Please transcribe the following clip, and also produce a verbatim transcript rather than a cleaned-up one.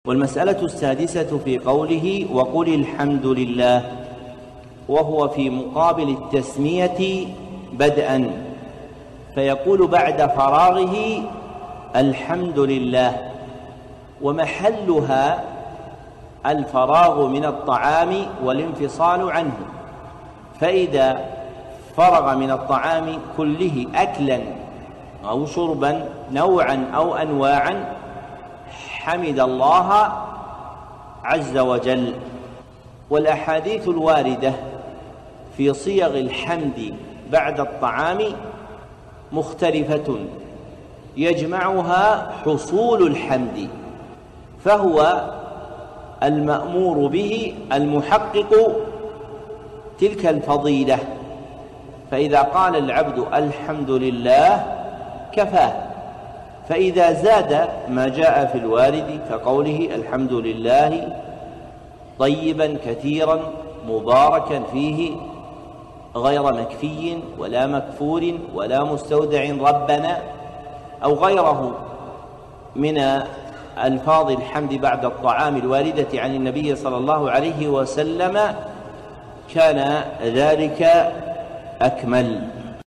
والمسألة السادسة في قوله وقل الحمد لله، وهو في مقابل التسمية بدءا، فيقول بعد فراغه الحمد لله، ومحلها الفراغ من الطعام والانفصال عنه. فإذا فرغ من الطعام كله أكلا أو شربا نوعا أو أنواعا حمد الله عز وجل. والأحاديث الواردة في صيغ الحمد بعد الطعام مختلفة يجمعها حصول الحمد، فهو المأمور به المحقق تلك الفضيلة. فإذا قال العبد الحمد لله كفاه، فإذا زاد ما جاء في الوارد كقوله الحمد لله طيبا كثيرا مباركا فيه غير مكفي ولا مكفور ولا مستودع ربنا أو غيره من ألفاظ الحمد بعد الطعام الواردة عن النبي صلى الله عليه وسلم، كان ذلك أكمل.